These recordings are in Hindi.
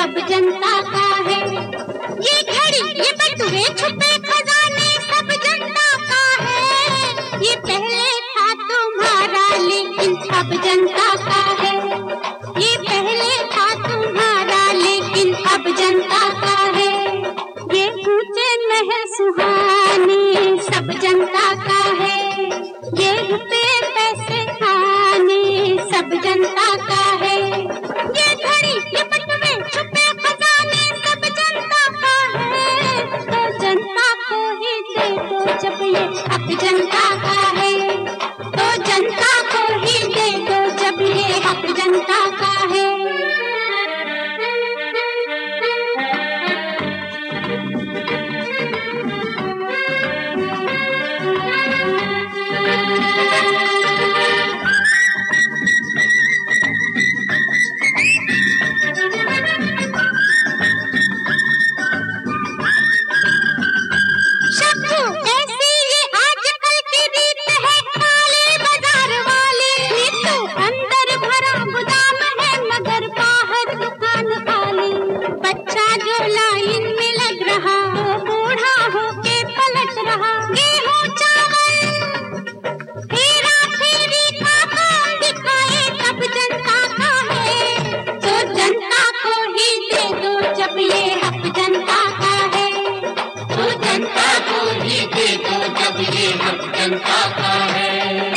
सब जनता का है। ये घड़ी ये बटुए छुपे खजाने सब जनता का है। ये पहले था तुम्हारा लेकिन अब जनता का है। ये पहले था तुम्हारा लेकिन अब जनता का है। ये ऊंचे महल सुहाने सब जनता का है। ये रुपए पैसे खाने सब जनता का है। ये घड़ी ये बटुए छुपे खजाने सब जनता का है। तो जनता को ही दे दो जब ये हक जनता का है। तो जनता को ही दे दो जब ये हक जनता का है। जनता का है।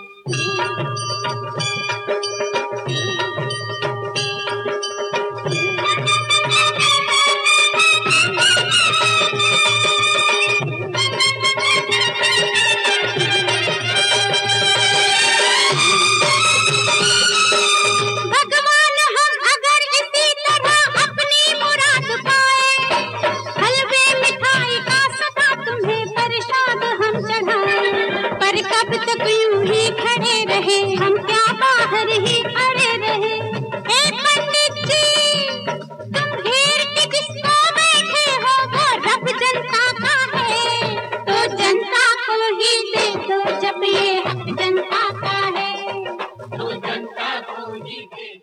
कब तक यूं ही खड़े रहे हम क्या बाहर ही खड़े रहे। ए पंडित जी तुम घेर के जिसको बैठे हो वो रब जनता का है। तो जनता को ही दे दो जब ये हक जनता का है। तो जनता को ही दे